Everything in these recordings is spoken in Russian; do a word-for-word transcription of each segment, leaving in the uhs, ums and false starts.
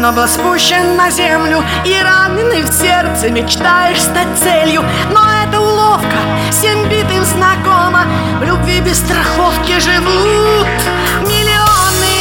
но был спущен на землю, и раненый в сердце мечтаешь стать целью. Но это уловка, всем битым знакома. В любви без страховки живут миллионы,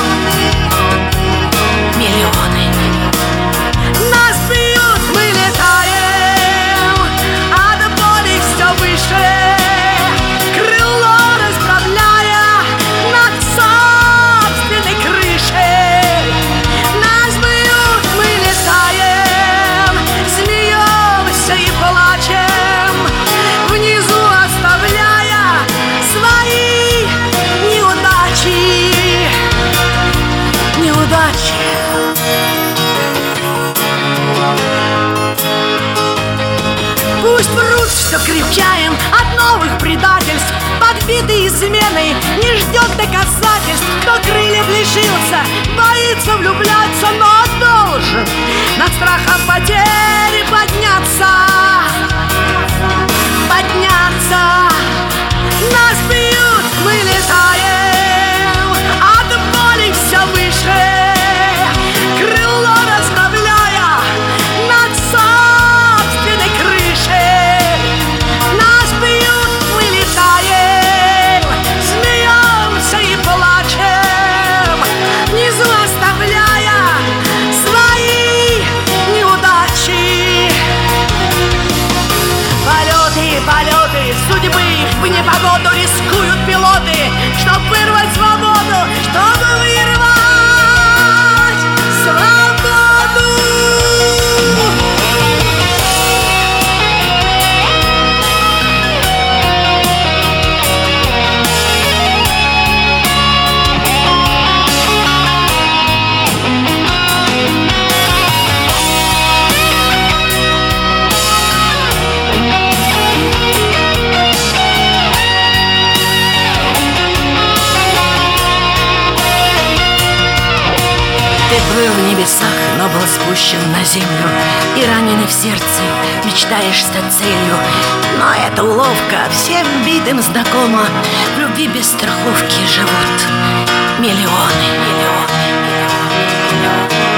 миллионы. Нас бьют, мы летаем, а до боли все выше, крыло расправляя над собственной крышей. Нас бьют, мы летаем, смеемся и плачем, внизу оставляя свои неудачи, неудачи. Пусть врут, что крепчаем от новых предательств, подбитый изменой, не ждет доказательств. Кто крыльев лишился, боится влюбляться, но должен над страхом потери подняться, подняться. Нас бьют, мы летаем, от боли все выше, крыло расправляя над собственной крышей. Нас бьют, мы летаем, смеемся и плачем, внизу оставляя свои неудачи. Полеты, полеты, судьбы в непогоду рискуют пилоты, чтоб вырвать свободу, чтобы вырвать свободу. Ты плыл в небесах, но был спущен на землю, и раненый в сердце мечтаешь стать целью. Но это уловка, всем битым знакома. В любви без страховки живут миллионы, миллионы, миллионы, миллионы.